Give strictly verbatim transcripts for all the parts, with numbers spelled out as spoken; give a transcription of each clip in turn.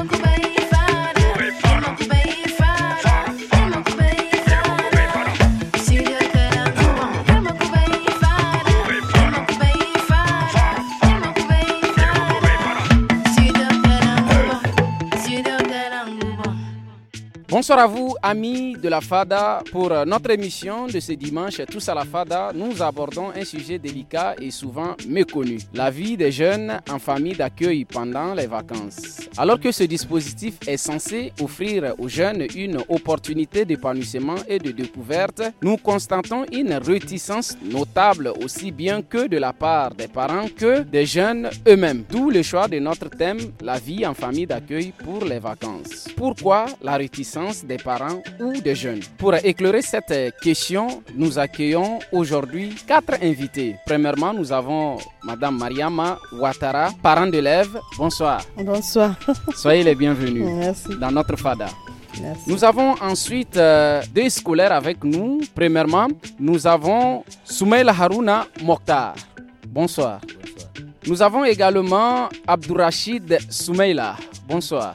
Bonsoir à vous, amis de la Fada. Pour notre émission de ce dimanche, Tous à la Fada, nous abordons un sujet délicat et souvent méconnu. La vie des jeunes en famille d'accueil pendant les vacances. Alors que ce dispositif est censé offrir aux jeunes une opportunité d'épanouissement et de découverte, nous constatons une réticence notable aussi bien que de la part des parents que des jeunes eux-mêmes. D'où le choix de notre thème, la vie en famille d'accueil pour les vacances. Pourquoi la réticence des parents ou des jeunes? Pour éclairer cette question, nous accueillons aujourd'hui quatre invités. Premièrement, nous avons Madame Mariama Ouattara, parent d'élèves. Bonsoir. Bonsoir. Soyez les bienvenus. Merci. Dans notre Fada. Merci. Nous avons ensuite euh, deux scolaires avec nous. Premièrement, nous avons Soumaïla Harouna Mokhtar. Bonsoir. Bonsoir. Nous avons également Abdourachid Soumaïla. Bonsoir.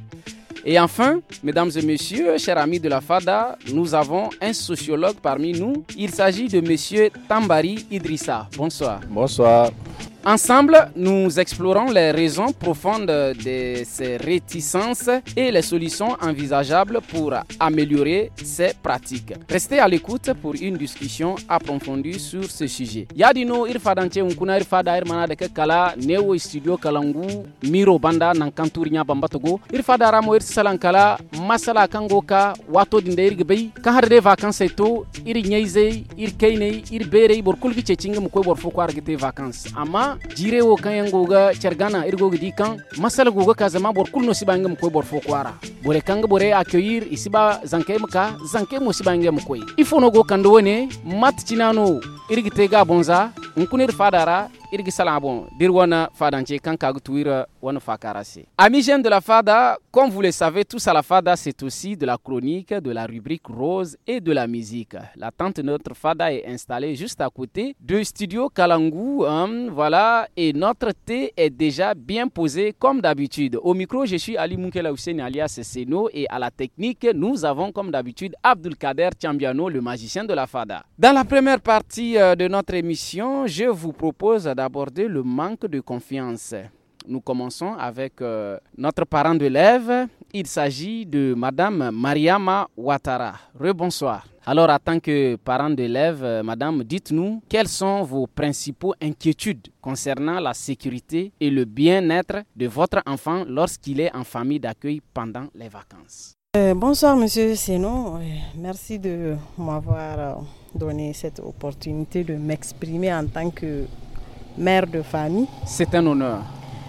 Et enfin, mesdames et messieurs, chers amis de la Fada, nous avons un sociologue parmi nous. Il s'agit de monsieur Tambari Idrissa. Bonsoir. Bonsoir. Ensemble, nous explorons les raisons profondes de ces réticences et les solutions envisageables pour améliorer ces pratiques. Restez à l'écoute pour une discussion approfondie sur ce sujet. Yadino irfadanche unkuna irfada irmana de kala neo studio kalangu miro banda nankanturinya bambatogo irfada ramo irsalankala masala kangoka wato dinde irgbe kan harde vacances to ir nyeize ir kayne ir bere bor kulgi cechinga mu koy bor fo ko argite vacances ama jire wo kan yango ga cergana irgo gidi kan masala go ga kazama bor kulno sibangam koy bor fo kwara bore kanga bore accueillir isiba zanke mka zanke mo sibangam koy ifono go kando wone mat cinano irgite ga bonza unkunir fadara irgi salabon dirwana fadanche kan kagtuira wana fakarase. Amis jeunes de la Fada, comme vous le savez, Tous à la Fada, c'est aussi de la chronique, de la rubrique rose et de la musique. La tente de notre Fada est installée juste à côté de Studio Kalangu, hein, voilà, et notre thé est déjà bien posé comme d'habitude. Au micro, je suis Ali Moukela Hussein alias Seno et à la technique, nous avons comme d'habitude Abdulkader Chambiano, le magicien de la Fada. Dans la première partie euh, de notre émission, je vous propose d'aborder le manque de confiance. Nous commençons avec euh, notre parent d'élève. Il s'agit de Madame Mariama Ouattara. Rebonsoir. Alors, en tant que parent d'élève, euh, Madame, dites-nous quelles sont vos principaux inquiétudes concernant la sécurité et le bien-être de votre enfant lorsqu'il est en famille d'accueil pendant les vacances. Euh, bonsoir, Monsieur Seno. Merci de m'avoir donné cette opportunité de m'exprimer en tant que mère de famille. C'est un honneur.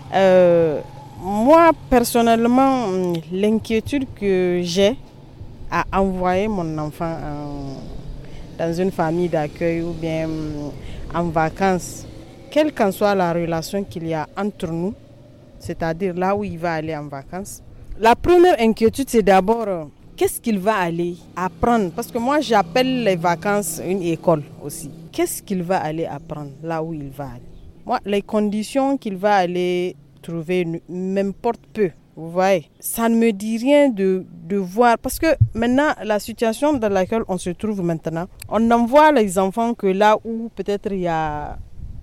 Euh, moi, personnellement, l'inquiétude que j'ai à envoyer mon enfant en, dans une famille d'accueil ou bien en vacances, quelle qu'en soit la relation qu'il y a entre nous, c'est-à-dire là où il va aller en vacances, la première inquiétude, c'est d'abord euh, qu'est-ce qu'il va aller apprendre. Parce que moi, j'appelle les vacances une école aussi. Qu'est-ce qu'il va aller apprendre là où il va aller? Moi, les conditions qu'il va aller trouver m'importent peu. Vous voyez, ça ne me dit rien de, de voir. Parce que maintenant, la situation dans laquelle on se trouve maintenant, on envoie les enfants que là où peut-être il y a...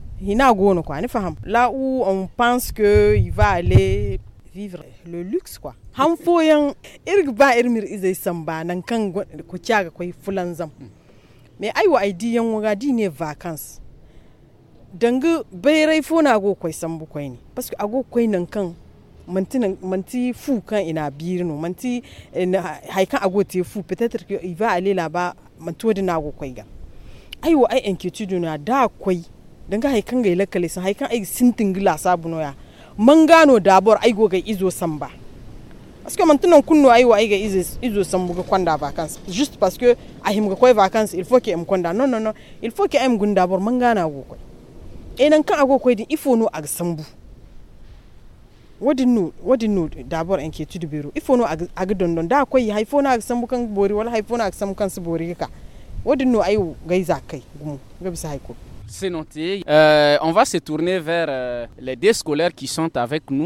Là où on pense qu'il va aller vivre le luxe, quoi. Mais aïwa idi yan wagadi ne vacances. Dangu bayrai fona go koy sambu koy ni parce que ago koy nan kan manti manti fou kan ina birno manti haikan ago te fou peut-être que il va aller là-bas manto de na go koy ga aïwa ai inquiétude na da koy danga haikan ga lakale san haikan ai sintingila sabuno ya mangano d'abord ai go ga izo samba. Parce que maintenant, nous avons des vacances. Juste parce que nous avons des vacances, il faut que nous ayons non, non, non. Il faut que nous ayons d'abord mangana. Et il faut nous agsambu. What do nous, what do nous d'abord inquiétude bureau. Il faut nous agdondon. Da quoi il faut nous agsambu kan bori wala il faut nous agsambu kan bori ka. What do nous ayo gaiza kai gumu. Gabisa haiko. C'est noté. Euh, on va se tourner vers euh, les deux scolaires qui sont avec nous.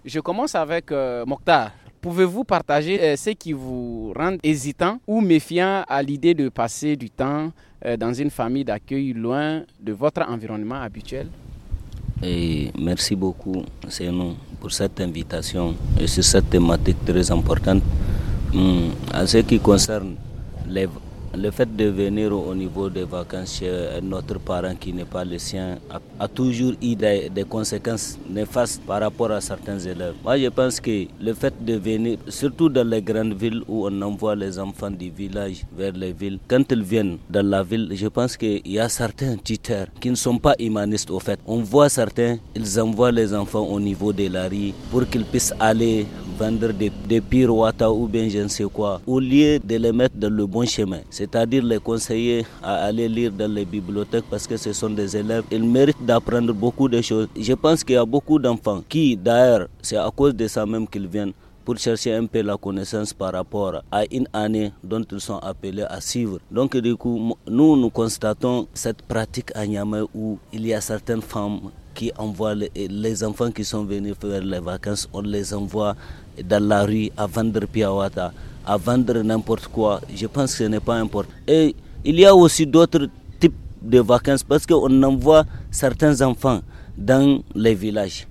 Je commence avec euh, Mokhtar. Pouvez-vous partager euh, ce qui vous rend hésitant ou méfiant à l'idée de passer du temps euh, dans une famille d'accueil loin de votre environnement habituel? Et merci beaucoup, Seynou, pour cette invitation et sur cette thématique très importante. Hum, en ce qui concerne les, le fait de venir au niveau des vacances chez notre parent qui n'est pas le sien a, a toujours eu des, des conséquences néfastes par rapport à certains élèves. Moi, je pense que le fait de venir, surtout dans les grandes villes où on envoie les enfants du village vers les villes, quand ils viennent dans la ville, je pense qu'il y a certains tuteurs qui ne sont pas humanistes au fait. On voit certains, ils envoient les enfants au niveau de la rue pour qu'ils puissent aller vendre des, des pirouettes ou bien je ne sais quoi, au lieu de les mettre dans le bon chemin, c'est-à-dire les conseiller à aller lire dans les bibliothèques parce que ce sont des élèves, ils méritent d'apprendre beaucoup de choses. Je pense qu'il y a beaucoup d'enfants qui, d'ailleurs, c'est à cause de ça même qu'ils viennent pour chercher un peu la connaissance par rapport à une année dont ils sont appelés à suivre. Donc du coup, nous, nous constatons cette pratique à Niamey où il y a certaines femmes qui envoient les, les enfants qui sont venus faire les vacances, on les envoie dans la rue à vendre piawata, à vendre n'importe quoi. Je pense que ce n'est pas important. Et il y a aussi d'autres types de vacances parce qu'on envoie certains enfants dans les villages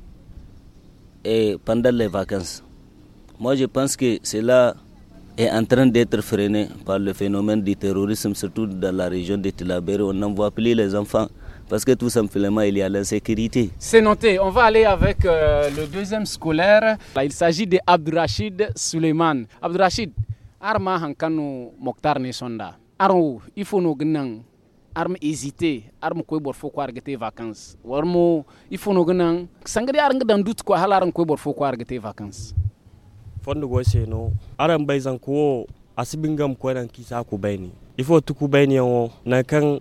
et pendant les vacances. Moi, je pense que cela est en train d'être freiné par le phénomène du terrorisme, surtout dans la région de Tillabéri. On n'envoie plus les enfants parce que tout simplement, il y a l'insécurité. C'est noté. On va aller avec euh, le deuxième scolaire. Là, il s'agit de Abdourachid Suleiman. Abdourachid, arma hankanu Mokhtar ne sonda. Armo, il faut nous gagner. Arme hésiter, arme quoi bor faut quoi arrêter vacances. Warmo, il faut nous gagner. Sangri arme dans doute quoi halar quoi bor faut quoi arrêter vacances. Fondo go seno aran bayzan ko asibingam ko ran kisa ku bayni ifo tuku bayni yo nan kan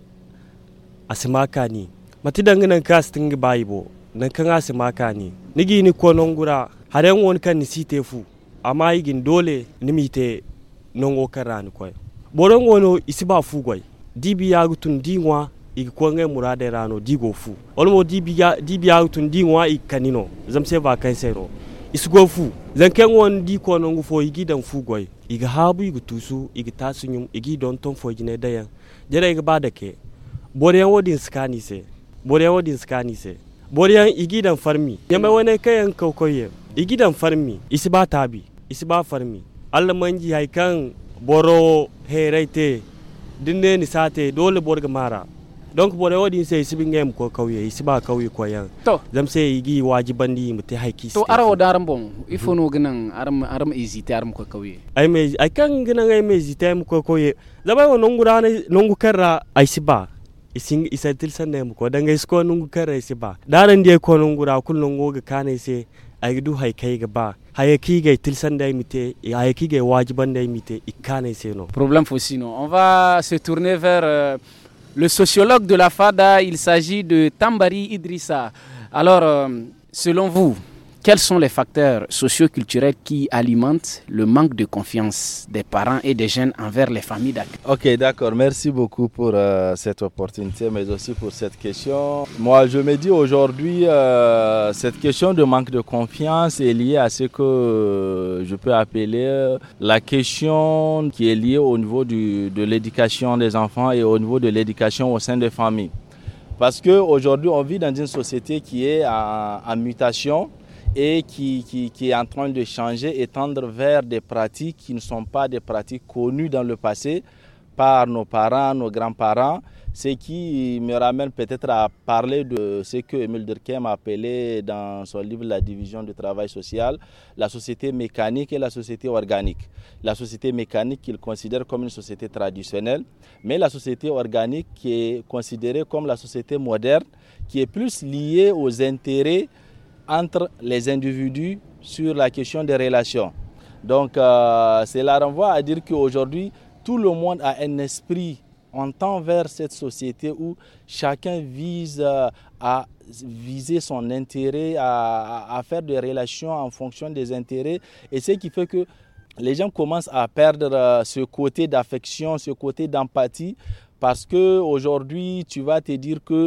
asimaka ni matidan nan ka stingi bayibo nan kan asimaka ni nigi ni ko nongura haren won kan ni sitefu amma yigin dole nimite nongo karani ko boron wono isiba fu goy dibi ya gutun dinwa igi ko ngai murade rano digo fu olmo dibi ya dibi ya gutun dinwa ikanino zamse va kan sero isugo fu zanken won di ko non fo igi dan fu goy iga habu igu tusu igi tasunyum igi don ton fo jine dayan jere iga badake boriyan wodin skani se boriyan wodin skani se boriyan igi dan farmi yamma wone kayan kokoye igi dan farmi isiba tabi isiba farmi alla manji haikan boro hereite dinne ni sate dole borga mara donc bore wodi se sibingem ko kawye siba kawye ko yan to zam se yigi wajibandi mute haiki to arawo daram bon il faut no gnan aram aram hésiter aram ko kawye ay me ay kan gnan ay me hésiter ko kawye zaba wo nongu dana nongu karra ay siba ising isatil sanem ko danga isko nongu karra siba daran de ko nongu ra kul nongu ga kane se ay du hay kai ga ba hayaki ga tilsan dai mite hayaki ga wajiban dai mite ikane se no problème faut sinon on va se tourner vers euh, le sociologue de la FADA, il s'agit de Tambari Idrissa. Alors, euh, selon vous, quels sont les facteurs socio-culturels qui alimentent le manque de confiance des parents et des jeunes envers les familles d'accueil? Ok, d'accord. Merci beaucoup pour euh, cette opportunité, mais aussi pour cette question. Moi, je me dis aujourd'hui, euh, cette question de manque de confiance est liée à ce que euh, je peux appeler euh, la question qui est liée au niveau du, de l'éducation des enfants et au niveau de l'éducation au sein des familles. Parce qu'aujourd'hui, on vit dans une société qui est en, en mutation et qui, qui, qui est en train de changer et tendre vers des pratiques qui ne sont pas des pratiques connues dans le passé par nos parents, nos grands-parents, ce qui me ramène peut-être à parler de ce que Émile Durkheim appelait dans son livre La division du travail social, la société mécanique et la société organique. La société mécanique qu'il considère comme une société traditionnelle, mais la société organique qui est considérée comme la société moderne, qui est plus liée aux intérêts entre les individus sur la question des relations. Donc, euh, cela renvoie à dire qu'aujourd'hui, tout le monde a un esprit, on tend vers cette société où chacun vise euh, à viser son intérêt, à, à faire des relations en fonction des intérêts. Et ce qui fait que les gens commencent à perdre euh, ce côté d'affection, ce côté d'empathie, parce qu'aujourd'hui, tu vas te dire que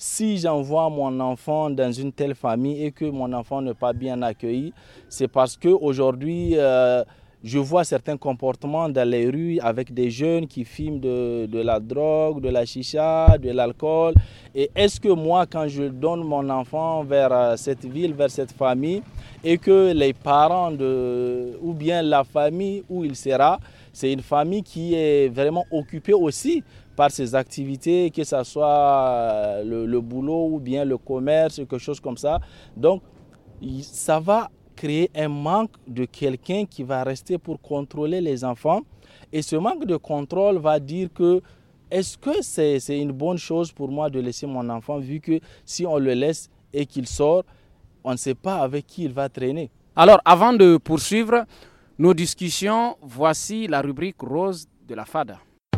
si j'envoie mon enfant dans une telle famille et que mon enfant n'est pas bien accueilli, c'est parce qu'aujourd'hui, euh, je vois certains comportements dans les rues avec des jeunes qui fument de, de la drogue, de la chicha, de l'alcool. Et est-ce que moi, quand je donne mon enfant vers cette ville, vers cette famille, et que les parents de, ou bien la famille où il sera, c'est une famille qui est vraiment occupée aussi par ses activités, que ce soit le, le boulot ou bien le commerce, quelque chose comme ça. Donc, ça va créer un manque de quelqu'un qui va rester pour contrôler les enfants. Et ce manque de contrôle va dire que est-ce que c'est, c'est une bonne chose pour moi de laisser mon enfant, vu que si on le laisse et qu'il sort, on ne sait pas avec qui il va traîner. Alors, avant de poursuivre nos discussions, voici la rubrique rose de la Fada.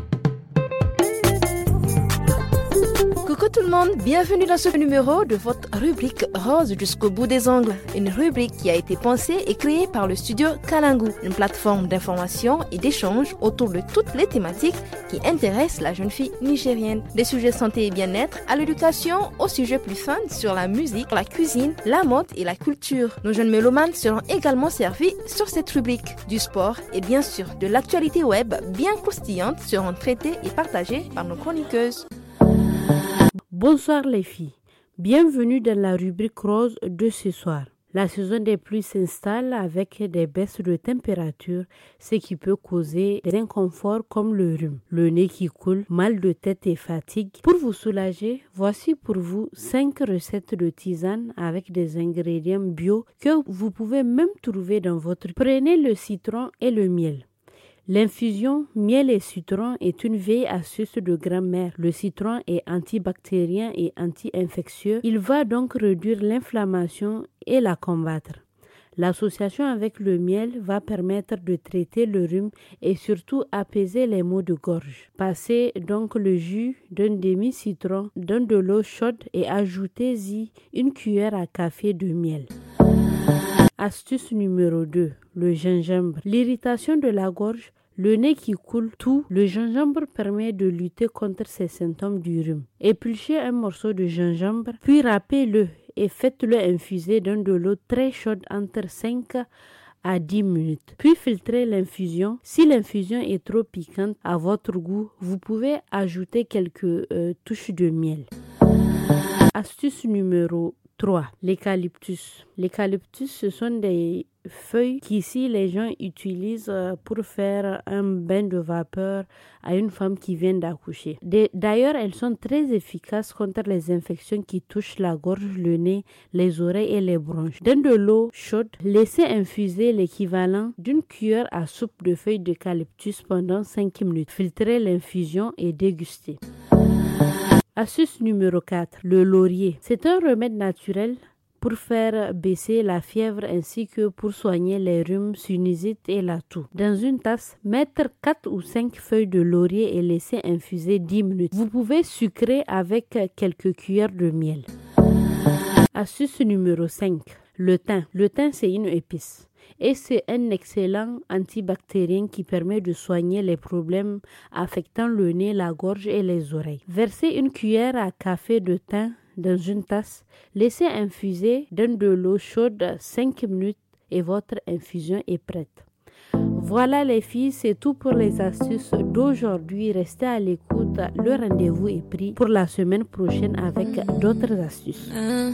Coucou tout le monde, bienvenue dans ce numéro de votre rubrique Rose jusqu'au bout des ongles. Une rubrique qui a été pensée et créée par le studio Kalangu, une plateforme d'information et d'échange autour de toutes les thématiques qui intéressent la jeune fille nigérienne. Des sujets santé et bien-être à l'éducation, aux sujets plus fun sur la musique, la cuisine, la mode et la culture. Nos jeunes mélomanes seront également servis sur cette rubrique. Du sport et bien sûr de l'actualité web bien croustillante seront traitées et partagées par nos chroniqueuses. Bonsoir les filles, bienvenue dans la rubrique rose de ce soir. La saison des pluies s'installe avec des baisses de température, ce qui peut causer des inconforts comme le rhume, le nez qui coule, mal de tête et fatigue. Pour vous soulager, voici pour vous cinq recettes de tisane avec des ingrédients bio que vous pouvez même trouver dans votre... Prenez le citron et le miel. L'infusion miel et citron est une vieille astuce de grand-mère. Le citron est antibactérien et anti-infectieux. Il va donc réduire l'inflammation et la combattre. L'association avec le miel va permettre de traiter le rhume et surtout apaiser les maux de gorge. Passez donc le jus d'un demi-citron dans de l'eau chaude et ajoutez-y une cuillère à café de miel. Astuce numéro deux, le gingembre. L'irritation de la gorge, le nez qui coule, tout, le gingembre permet de lutter contre ces symptômes du rhume. Épluchez un morceau de gingembre, puis râpez-le et faites-le infuser dans de l'eau très chaude entre cinq à dix minutes. Puis filtrez l'infusion. Si l'infusion est trop piquante à votre goût, vous pouvez ajouter quelques euh, touches de miel. Astuce numéro trois. L'eucalyptus. L'eucalyptus, ce sont des feuilles qu'ici les gens utilisent pour faire un bain de vapeur à une femme qui vient d'accoucher. D'ailleurs, elles sont très efficaces contre les infections qui touchent la gorge, le nez, les oreilles et les bronches. Dans de l'eau chaude, laissez infuser l'équivalent d'une cuillère à soupe de feuilles d'eucalyptus pendant cinq minutes. Filtrez l'infusion et dégustez. Astuce numéro quatre, le laurier. C'est un remède naturel pour faire baisser la fièvre ainsi que pour soigner les rhumes, sinusite et la toux. Dans une tasse, mettre quatre ou cinq feuilles de laurier et laisser infuser dix minutes. Vous pouvez sucrer avec quelques cuillères de miel. Astuce numéro cinq, le thym. Le thym, c'est une épice. Et c'est un excellent antibactérien qui permet de soigner les problèmes affectant le nez, la gorge et les oreilles. Versez une cuillère à café de thym dans une tasse, laissez infuser dans de l'eau chaude cinq minutes et votre infusion est prête. Voilà les filles, c'est tout pour les astuces d'aujourd'hui. Restez à l'écoute, le rendez-vous est pris pour la semaine prochaine avec d'autres astuces.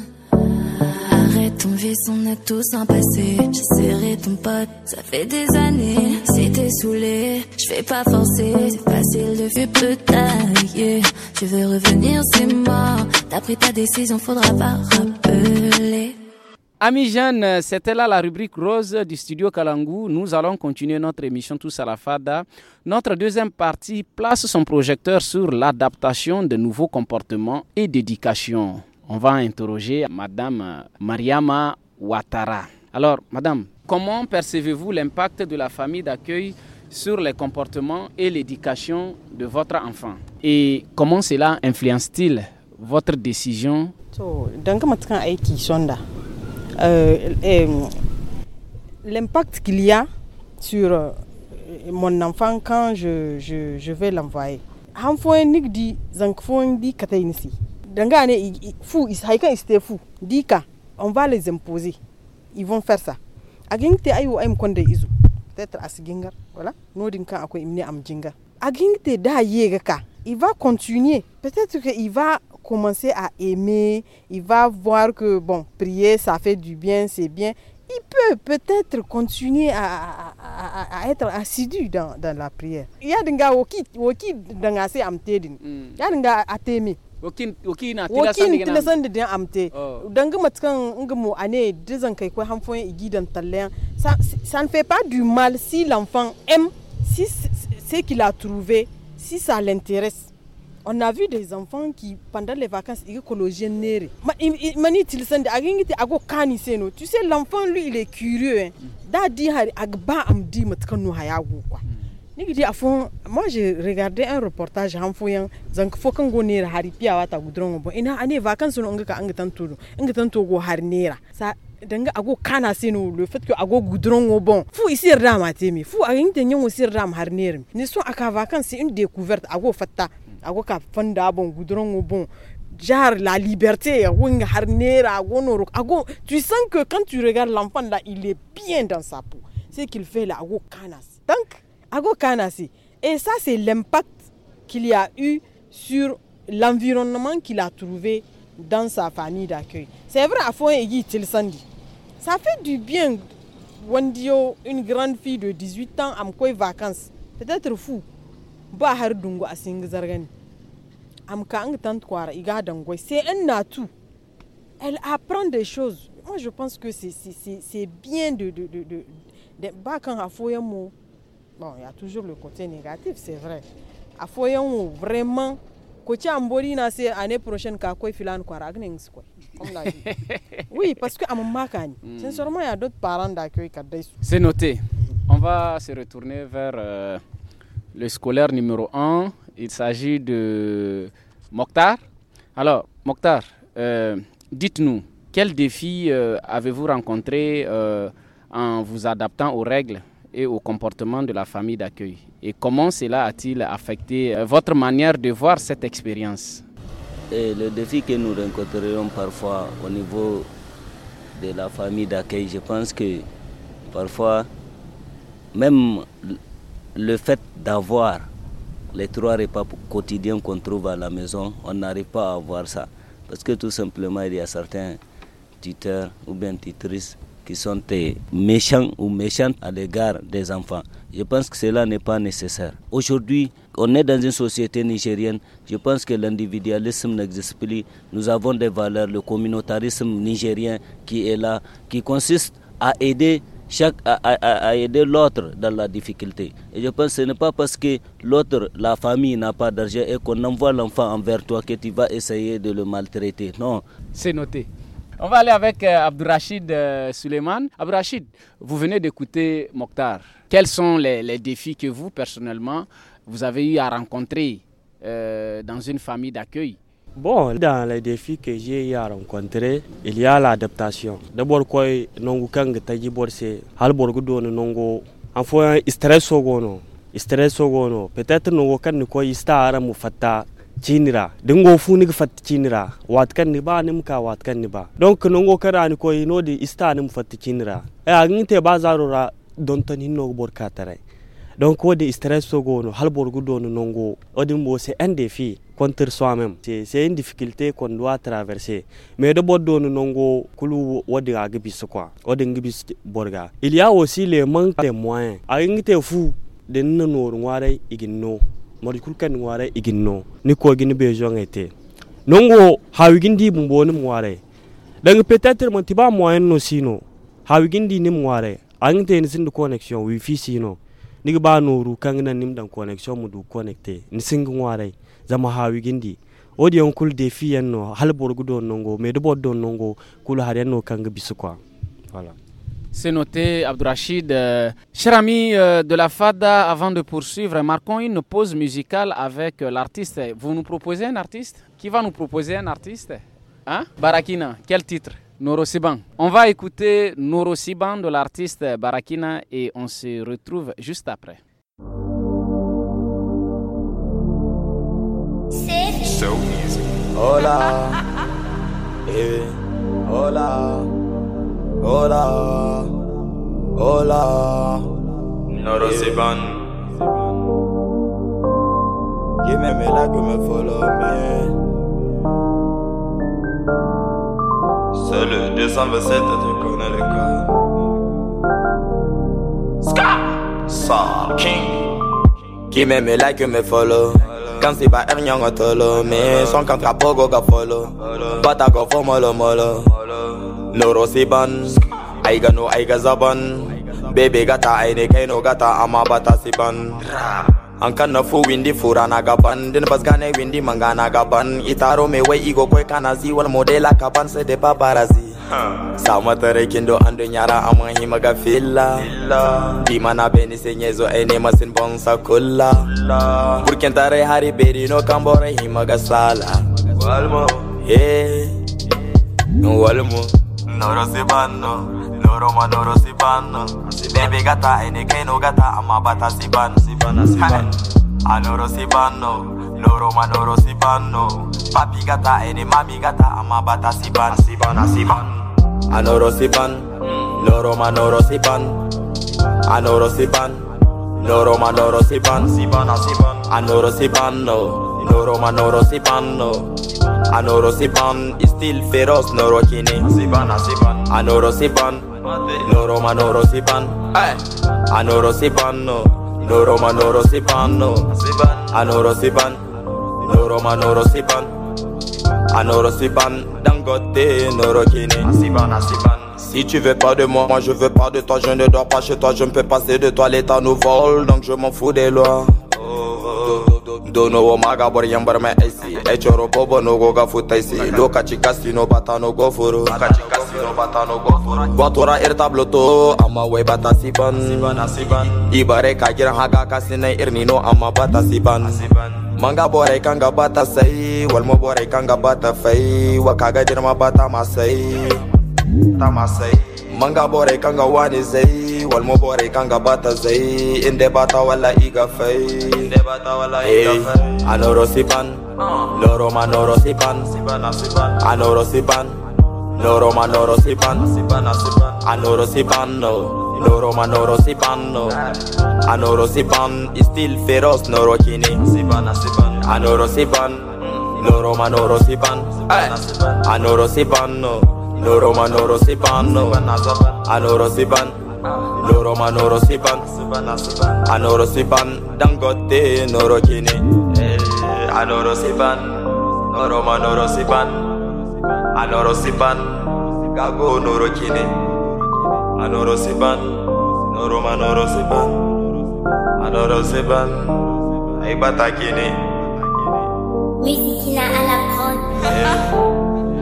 Arrête ton vice, on a tous un passé. J'ai serré ton pote, ça fait des années. Si t'es saoulé, je vais pas forcer. C'est facile de faire peut-être, yeah. Tu veux revenir, c'est mort. T'as pris ta décision, faudra pas rappeler. Amis jeunes, c'était là la rubrique rose du studio Kalangu. Nous allons continuer notre émission Tous à la Fada. Notre deuxième partie place son projecteur sur l'adaptation de nouveaux comportements et d'éducation. On va interroger Madame Mariama Ouattara. Alors, Madame, comment percevez-vous l'impact de la famille d'accueil sur les comportements et l'éducation de votre enfant? Et comment cela influence-t-il votre décision? So, donc, aiki sonda. Euh, euh, l'impact qu'il y a sur euh, mon enfant quand je, je, je vais l'envoyer. Hanfoen nigdi zankfoen di katainisi. danga ne fou is haikan iste fou dika on va les imposer, ils vont faire ça aginte ayo ay mkonde izu peut-être asigingar voilà nodin kan akwai imni am jingar aginte da yega ka il va continuer, peut-être qu'il va commencer à aimer, il va voir que bon, prier ça fait du bien, c'est bien. Il peut peut-être continuer à, à, à, à être assidu dans, dans la prière. Il y a des gens qui qui dans assez amtedin. Il y a des gens atemi. Wokin wokin na tila san de amte. Danga matkan ngamo ane dizan kai ko hanfon igidan tallen. Ça ça ne fait pas du mal si l'enfant aime, si ce qu'il a trouvé, si ça l'intéresse. On a vu des enfants qui, pendant les vacances, ils écologisent nere. Mani tilsande agingite ago kani seno. Tu sais, l'enfant lui il est curieux. Da di hari agba amdi matkanu hayago quoi. Nigidi afon, moi j'ai regardé un reportage en foyan zank fokango nere hari pia wata gudron bon. Ina ane vacances no ngaka angatanto. Angatanto go hari nera. Ça danga ago kana seno le fait que ago goudron au bon fou ici ram atemi fou aginte nyon aussi ram har nere. Ne sont aka vacances c'est une découverte ago fatta. Ago ka fanda bon goudron au bon genre la liberté wing harnera gonoro ago tu sens que quand tu regardes l'enfant là il est bien dans sa peau c'est qu'il fait là ago kanas donc ago kanasi et ça c'est l'impact qu'il y a eu sur l'environnement qu'il a trouvé dans sa famille d'accueil. C'est vrai à fond egi tilsandi ça fait du bien wandio une grande fille de dix-huit ans am koy vacances peut-être fou ba har dungu a singa zargani am ka ang tant kwara iga dangoy c'est un atout, elle apprend des choses. Moi je pense que c'est c'est c'est, c'est bien de de de de, de ba kan afoyamo. Bon, il y a toujours le côté négatif, c'est vrai. Afoyamo vraiment côté ambori na c'est année prochaine ka koy filan kwara agning quoi comme la vie. Oui, parce que am makani sincèrement il y a d'autres parents d'accueil kadai. C'est noté. On va se retourner vers euh, le scolaire numéro un, il s'agit de Mokhtar. Alors, Mokhtar, euh, dites-nous, quels défis euh, avez-vous rencontrés euh, en vous adaptant aux règles et au comportement de la famille d'accueil? Et comment cela a-t-il affecté euh, votre manière de voir cette expérience? Et le défi que nous rencontrons parfois au niveau de la famille d'accueil, je pense que parfois, même le fait d'avoir les trois repas quotidiens qu'on trouve à la maison, on n'arrive pas à avoir ça. Parce que tout simplement, il y a certains tuteurs ou bien tutrices qui sont méchants ou méchantes à l'égard des enfants. Je pense que cela n'est pas nécessaire. Aujourd'hui, on est dans une société nigérienne. Je pense que l'individualisme n'existe plus. Nous avons des valeurs, le communautarisme nigérien qui est là, qui consiste à aider chaque à, à, à aider l'autre dans la difficulté. Et je pense que ce n'est pas parce que l'autre, la famille n'a pas d'argent et qu'on envoie l'enfant envers toi que tu vas essayer de le maltraiter. Non. C'est noté. On va aller avec euh, Abdourachid euh, Suleiman. Abdourachid, vous venez d'écouter Mokhtar. Quels sont les, les défis que vous, personnellement, vous avez eu à rencontrer euh, dans une famille d'accueil? Bon, dans les défis que j'ai eu à rencontrer, il y a l'adaptation. D'abord, quoi, non, quand tu as dit que c'est halborgo non, en fait, un stress au gono, stress au gono. Peut-être non, quand nous quoi, istara mufata chinira, dengo funi fat chinira, wat kan ni ba nim ka wat kan ni ba. Donc non, quand on quoi, no di istara mufata chinira. Et à l'inte bazarora donton hinno borkatare. Donc, quoi, de stress au gono, halborgo non, odimbo c'est un défi. Contre soi-même. C'est, c'est une difficulté qu'on doit traverser. Mais de bodo nongo kulu wadiga gibis quoi. Odingibis borga. Il y a aussi les manques de moyens. Aingite fou de nno ngware igino. Morikul kan ngware igino. Ni ko gini besoin été. Nongo hawigindi bumboni ngware. Donc peut-être mon tiba moyen no sino. Hawigindi ni ngware. Aingite ni sin connexion wifi sino. Ni ba no ru kangna nim dan connexion mu du connecter. Ni sing ngware. Zama hawigindi odi on kul défi enno hal borgu don nongo mais de bod don nongo kul hariano kang bisu quoi. Voilà. C'est noté, Abdourachid. Euh, chers amis euh, de la Fada, avant de poursuivre, marquons une pause musicale avec euh, l'artiste. Vous nous proposez un artiste? Qui va nous proposer un artiste? Hein? Barakina, quel titre? Norosiban. On va écouter Norosiban de l'artiste Barakina et on se retrouve juste après. So easy. Hola, eh, hola, hola, hola. Noro Siban. Give me me like you me follow me. C'est le deux cent vingt-sept, tu connais les gars. Ska, Sar King. Give me me like you me follow. Quand c'est pas rien on tolo, mais son contre pogo ga follow. Bata go for molo molo. Noro Siban, aiga no aiga zaban. Baby gata aine kaino gata ama bata Siban. Ankan na fu windi fura na gaban, din bas gane windi mangana gaban. Itaro me we igo kwe kanazi wal modela kaban se de paparazzi. Sama tere kindo ando nyara ama himaga filla. Di mana beni se nyezo ene masin bonsa kulla. Burkentare hari beri no kambore himaga sala. Walmo, hey, walmo. Noro Sibano, Noro ma Noro Sibano. Baby gata ene keno gata ama bata Siban, Sibana Siban. Anoro Sibano, Noro ma Noro Sibano. Papi gata ene mami gata ama bata Siban, Sibana Siban. Anoro Siban, Noro ma Noro Siban. Anoro Siban, Noro ma Noro Siban, Sibana Siban. Anoro Sibano, Noro ma Noro Sibano. Anoro Siban is still feroz Noro Kini Siban Siban. Anoro Siban, Noro ma Noro Siban. Anoro Siban no, Noro ma Noro Siban no. Anoro Siban, Noro ma Noro Siban. Anoro Siban, Dangote Noro Kini Siban Siban. Si tu veux pas de moi, moi je veux pas de toi. Je ne dors pas chez toi, je ne peux passer de toi. L'état nous vole, donc je m'en fous des lois. Dono wo maga bor yambar me esi e choro bobo no go ga futaisi loka chikasi no bata no go furu loka chikasi no bata no go furu botora er tabloto ama we bata Siban Siban Siban ibare ka gira haga kasine irni no ama bata Siban manga bore kanga bata sai wal mo bore kanga bata fai wakaga dirma bata masai tamasai manga bore kanga wani zai wal mo bore kanga bata zai inde bata wala iga fai inde bata wala iga fai. Anoro Siban, Noro ma Noro Siban, Siban Siban. Anoro Siban, Noro ma Noro Siban, Siban Siban. Anoro Siban no, Noro ma Noro Siban no. Anoro Siban is still feroz Noro Kini Siban Siban. Anoro Siban, Noro ma Noro Siban, Anoro Siban no. Noro ma Noro Siban no. Anoro Siban, Noro ma Noro Siban. Anoro Siban, Dangote Noro Kini. Anoro Siban, Noro ma Noro Siban. Anoro Siban, Gago Noro Kini. Anoro Siban, Noro ma Noro Siban. Anoro Siban, Aibata Kini. Wizkina à la prod.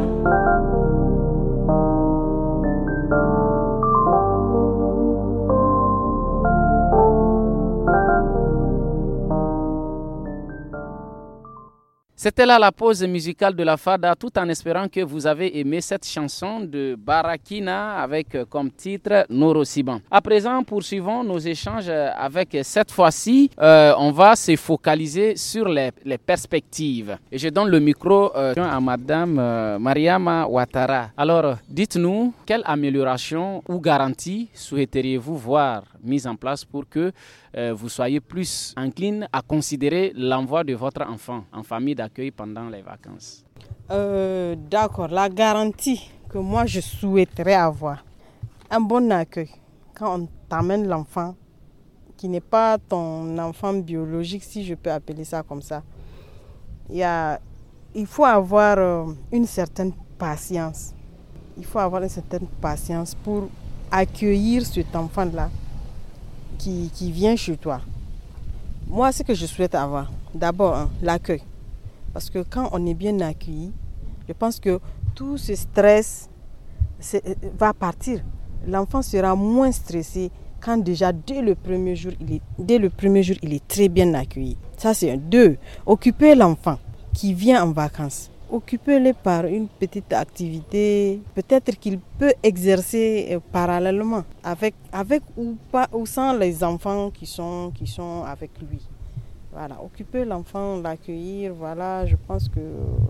C'était là la pause musicale de la Fada, tout en espérant que vous avez aimé cette chanson de Barakina avec comme titre Noro Siban. À présent, poursuivons nos échanges avec cette fois-ci, euh, on va se focaliser sur les, les perspectives. Et je donne le micro euh, à Madame euh, Mariama Ouattara. Alors, dites-nous, quelle amélioration ou garantie souhaiteriez-vous voir mise en place pour que euh, vous soyez plus encline à considérer l'envoi de votre enfant en famille d'accueil pendant les vacances? euh, D'accord, la garantie que moi je souhaiterais avoir, un bon accueil. Quand on t'amène l'enfant, qui n'est pas ton enfant biologique, si je peux appeler ça comme ça, il, y a, il faut avoir euh, une certaine patience. Il faut avoir une certaine patience pour accueillir cet enfant-là qui, qui vient chez toi. Moi, ce que je souhaite avoir, d'abord, hein, l'accueil. Parce que quand on est bien accueilli, je pense que tout ce stress va partir. L'enfant sera moins stressé quand déjà dès le premier jour, il est, dès le premier jour, il est très bien accueilli. Ça, c'est un. Deux, occuper l'enfant qui vient en vacances. Occupez-le par une petite activité, peut-être qu'il peut exercer euh, parallèlement avec, avec ou, pas, ou sans les enfants qui sont, qui sont avec lui. Voilà, occuper l'enfant, l'accueillir, voilà, je pense que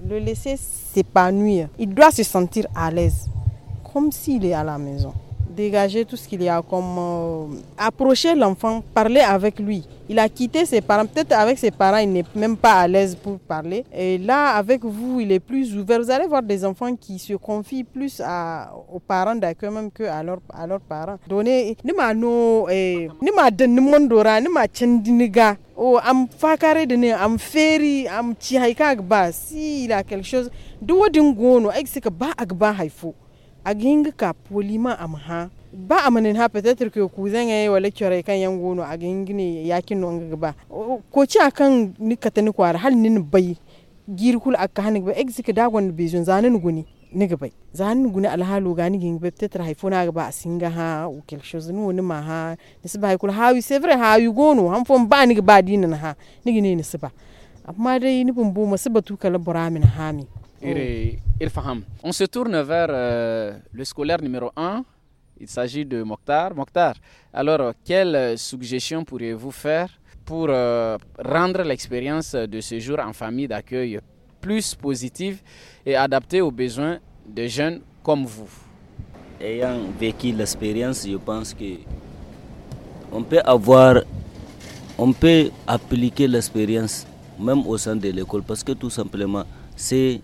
le laisser s'épanouir. Il doit se sentir à l'aise, comme s'il est à la maison. Dégager tout ce qu'il y a comme... Euh, approcher l'enfant, parler avec lui. Il a quitté ses parents. Peut-être avec ses parents, il n'est même pas à l'aise pour parler. Et là, avec vous, il est plus ouvert. Vous allez voir des enfants qui se confient plus à, aux parents d'accueil même qu'à leurs, à leurs parents. Donner... Nima no... Nima den mondora, nima chendiniga. Oh, am fakare de ne, am feri, am chihaika agba. Si il a quelque chose... Doua dingono, exika ba agba haifo. Aging ka polima amha ba amanin ha peut-être que cousin ay wala kyore kan yango no aging ni yakin no ngaba ko ci akan ni katani kwara hal nin bay girkul aka hanig ba exik dagon bezon zanin guni ni gaba zanin guni alhalu gani ging peut-être hay fona gaba singa ha ou quelque chose no ni ma ha ni siba hay kul ha wi c'est vrai ha yu gono ham fon ba ni gaba dinan ha ni gine ni siba amma dai ni bumbu masibatu kala buramin hami. On se tourne vers euh, le scolaire numéro un. Il s'agit de Mokhtar. Mokhtar, alors, quelle suggestion pourriez-vous faire pour euh, rendre l'expérience de ce jour en famille d'accueil plus positive et adaptée aux besoins de jeunes comme vous? Ayant vécu l'expérience, je pense que on peut avoir, on peut appliquer l'expérience même au sein de l'école parce que tout simplement, c'est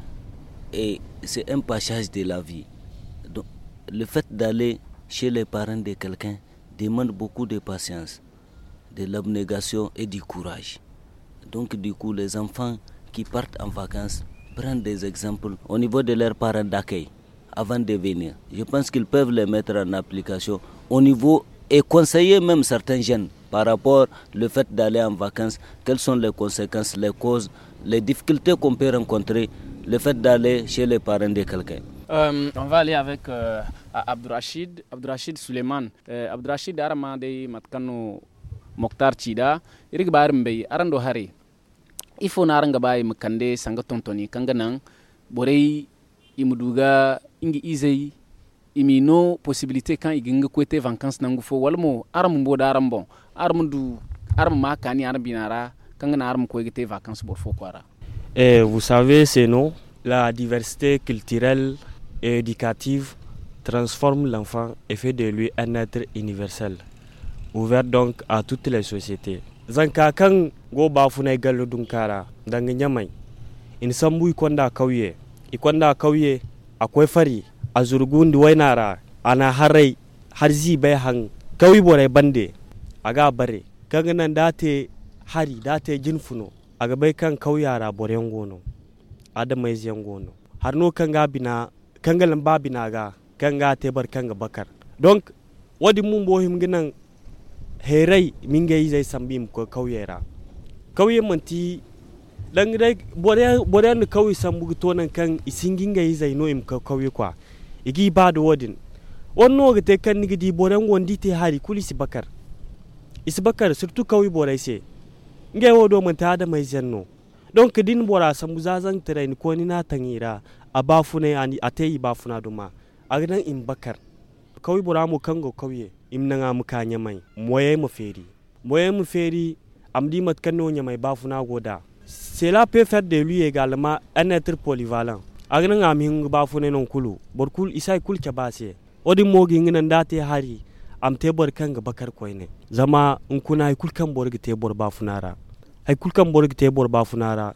Et c'est un passage de la vie. Donc, le fait d'aller chez les parents de quelqu'un demande beaucoup de patience, de l'abnégation et du courage. Donc du coup, les enfants qui partent en vacances prennent des exemples au niveau de leurs parents d'accueil avant de venir. Je pense qu'ils peuvent les mettre en application au niveau et conseiller même certains jeunes par rapport au fait d'aller en vacances, quelles sont les conséquences, les causes, les difficultés qu'on peut rencontrer, le fait d'aller chez les parents de quelqu'un. Euh, on va aller avec euh, Abdourachid, Abdourachid Suleiman. Euh, Abdourachid Arama de Matkano Mokhtar Chida, Irik Barmbe, Arando Hari. Il faut n'aranga bay Mkande Sanga Tontoni, Kanganang, Borei, Imuduga, Ingi Izei, Imino, possibilité quand il y a des vacances Nangufo, Walmo, Armbo d'Arambon, Armdu, Arma Kani Arbinara, Kangan Arm Kwegete vacances Borfo Kwara. Et vous savez, c'est non, la diversité culturelle et éducative transforme l'enfant et fait de lui un être universel, ouvert donc à toutes les sociétés. Zanka kan go ba funai gallo dunkara danga nyamai in sambu ikonda kauye ikonda kauye akwai fari a zurgundi wainara ana harai harzi bai han kauyi bore bande aga bare kanga nan date hari date jinfuno aga bai kan kauyara boren gono adamai ziyan gono har no kanga bina kanga lamba bina ga kanga te bar kanga bakar donc wadi mun bohim ginan herai minga yi zai sambim ko kauyera kauye manti dan dai bore bore ne kauye sambu to nan kan isinginga yi zai no im ko kauye kwa igi ba do wodin wonno ga te kan nigi di boren wondi te hari kulisi bakar isi bakar surtout kauye bore se nge wodo man ta da mai zanno donc din bora sambu zazan train ko ni na tangira abafune ani atei bafuna duma agnan im bakar kauye bora mu kango kauye imnanga mukanya mai moye mu feri moye mu feri amdi mat kanno nya mai bafuna goda cela peut faire de lui également un être polyvalent agna am hingu bafune non kulu borkul isai kul ka base odi mogi nginan date hari am te bor kanga bakar koyne zama un kuna kul kan borgi te bor bafunara ay kul kan borgi te bor bafunara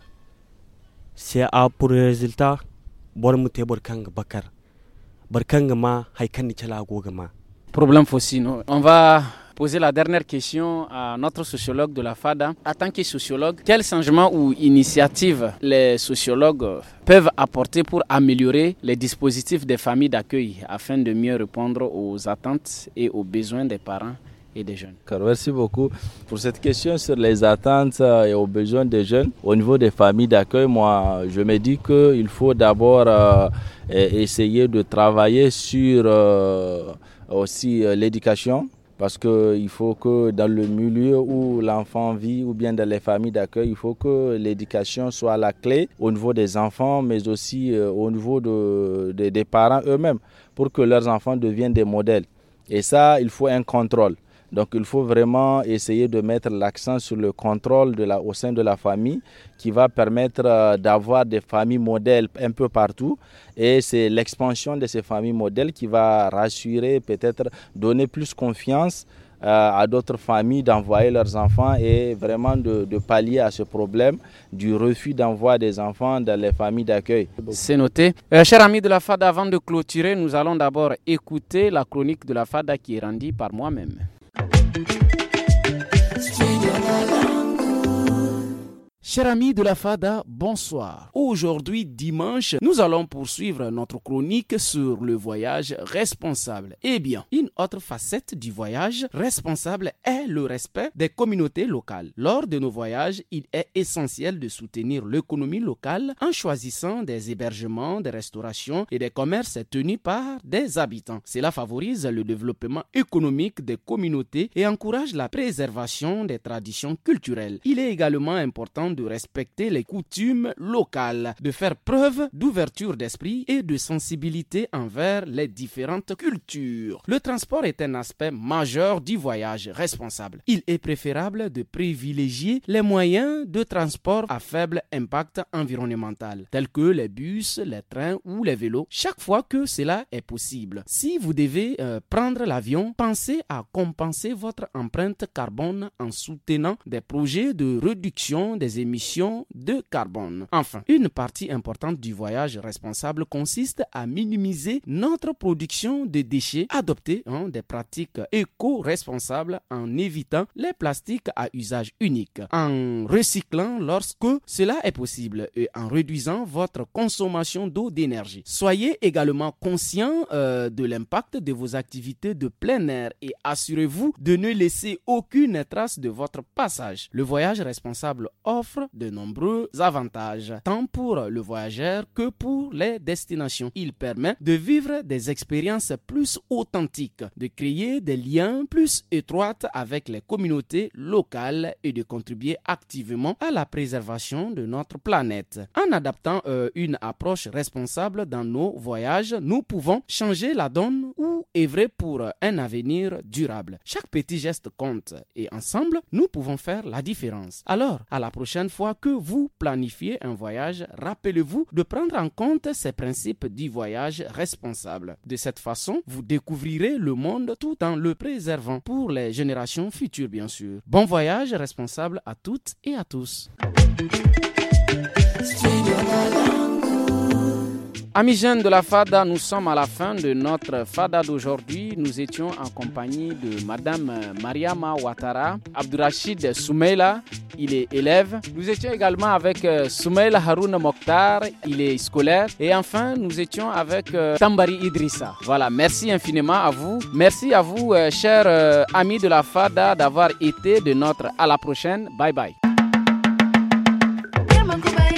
c'est a pour résultat bor mu te bor kanga bakar barkanga ma hay kan ni chala gogama. Problème Fossino. On va poser la dernière question à notre sociologue de la FADA. En tant que sociologue, quels changements ou initiatives les sociologues peuvent apporter pour améliorer les dispositifs des familles d'accueil afin de mieux répondre aux attentes et aux besoins des parents et des jeunes? Merci beaucoup pour cette question sur les attentes et aux besoins des jeunes. Au niveau des familles d'accueil, moi, je me dis qu'il faut d'abord euh, essayer de travailler sur euh, aussi euh, l'éducation, parce qu'il faut que dans le milieu où l'enfant vit ou bien dans les familles d'accueil, il faut que l'éducation soit la clé au niveau des enfants, mais aussi euh, au niveau de, de, des parents eux-mêmes, pour que leurs enfants deviennent des modèles. Et ça, il faut un contrôle. Donc il faut vraiment essayer de mettre l'accent sur le contrôle de la, au sein de la famille qui va permettre euh, d'avoir des familles modèles un peu partout. Et c'est l'expansion de ces familles modèles qui va rassurer, peut-être donner plus confiance à d'autres familles d'envoyer leurs enfants et vraiment de, de pallier à ce problème du refus d'envoi des enfants dans les familles d'accueil. C'est noté. Euh, chers amis de la FADA, avant de clôturer, nous allons d'abord écouter la chronique de la FADA qui est rendue par moi-même. Chers amis de la FADA, bonsoir. Aujourd'hui, dimanche, nous allons poursuivre notre chronique sur le voyage responsable. Eh bien, une autre facette du voyage responsable est le respect des communautés locales. Lors de nos voyages, il est essentiel de soutenir l'économie locale en choisissant des hébergements, des restaurations et des commerces tenus par des habitants. Cela favorise le développement économique des communautés et encourage la préservation des traditions culturelles. Il est également important de de respecter les coutumes locales, de faire preuve d'ouverture d'esprit et de sensibilité envers les différentes cultures. Le transport est un aspect majeur du voyage responsable. Il est préférable de privilégier les moyens de transport à faible impact environnemental, tels que les bus, les trains ou les vélos, chaque fois que cela est possible. Si vous devez euh, prendre l'avion, pensez à compenser votre empreinte carbone en soutenant des projets de réduction des émissions émissions de carbone. Enfin, une partie importante du voyage responsable consiste à minimiser notre production de déchets, adopter hein, des pratiques éco-responsables en évitant les plastiques à usage unique, en recyclant lorsque cela est possible et en réduisant votre consommation d'eau d'énergie. Soyez également conscient euh, de l'impact de vos activités de plein air et assurez-vous de ne laisser aucune trace de votre passage. Le voyage responsable offre de nombreux avantages, tant pour le voyageur que pour les destinations. Il permet de vivre des expériences plus authentiques, de créer des liens plus étroits avec les communautés locales et de contribuer activement à la préservation de notre planète. En adaptant euh, une approche responsable dans nos voyages, nous pouvons changer la donne ou œuvrer pour un avenir durable. Chaque petit geste compte et ensemble, nous pouvons faire la différence. Alors, à la prochaine fois que vous planifiez un voyage, rappelez-vous de prendre en compte ces principes du voyage responsable. De cette façon, vous découvrirez le monde tout en le préservant pour les générations futures, bien sûr. Bon voyage responsable à toutes et à tous. Amis jeunes de la FADA, nous sommes à la fin de notre FADA d'aujourd'hui. Nous étions en compagnie de Madame Mariama Ouattara, Abdourachid Soumeila, il est élève. Nous étions également avec euh, Soumeila Harouna Mokhtar, il est scolaire. Et enfin, nous étions avec euh, Tambari Idrissa. Voilà, merci infiniment à vous. Merci à vous, euh, chers euh, amis de la FADA, d'avoir été de notre à la prochaine. Bye bye.